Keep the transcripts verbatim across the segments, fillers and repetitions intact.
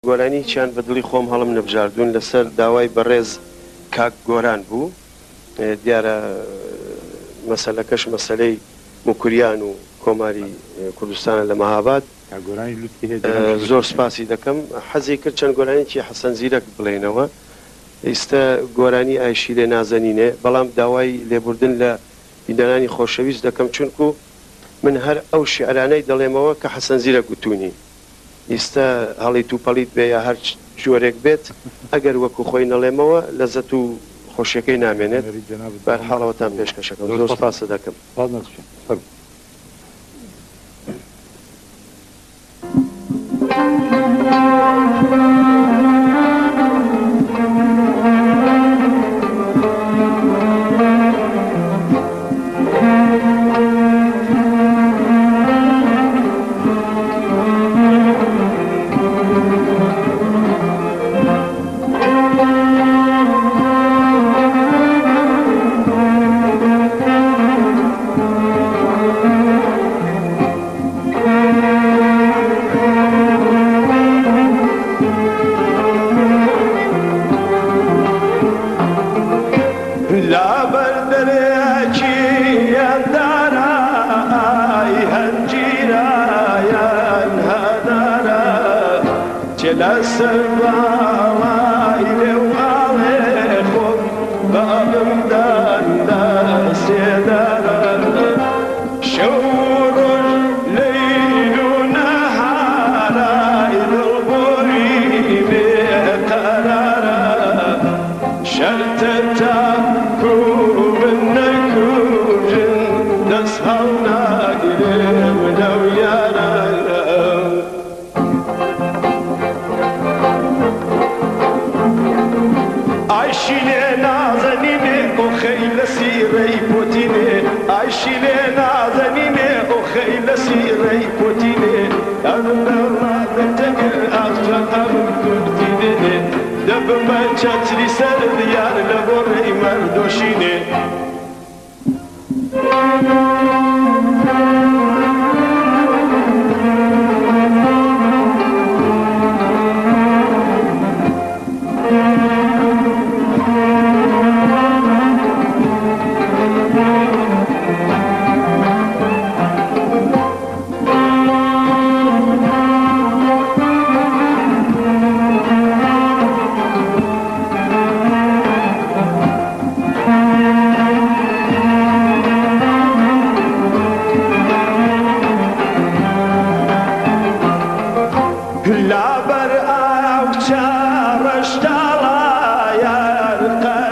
گۆرانی چیان بە دڵی خۆم هەڵم نەبژاردوون لەسەر داوای بەڕێز کاک گۆران بوو. دیارە مەسەلەکەش مەسەلەی موکوریان و کۆماری کوردستانە لە مەهاباد. زۆر سپاسی دەکەم. حەزی کرد چەند گۆرانێکی حەسەن زیرەک بڵێنەوە. ئێستا گۆرانی ئایشی لێ نازەنینێ، بەڵام داوای لێبوردن لە بیندانانی خۆشەویست دەکەم، چونکو من هەر ئەو شیعرانەی دەڵێمەوە کە حەسەن زیرەک گوتوونی. ئێستا هەڵی توپەڵیت بێ یا هەر جۆرێک بێت، ئەگەر وەکو خۆی نەڵێمەوە لەزەت و خۆشیەکەی نامێنێت. بەرحاڵەوەتان پێشکەشەکەم. زۆر سپاس دەکەم.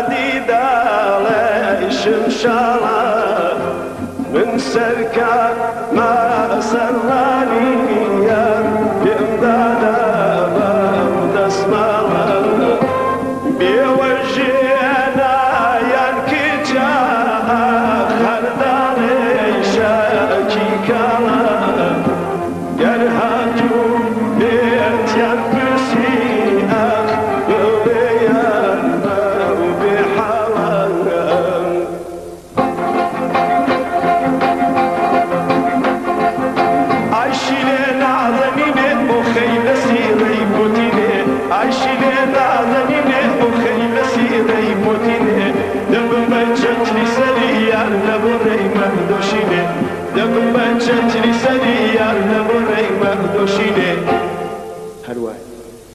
من سركان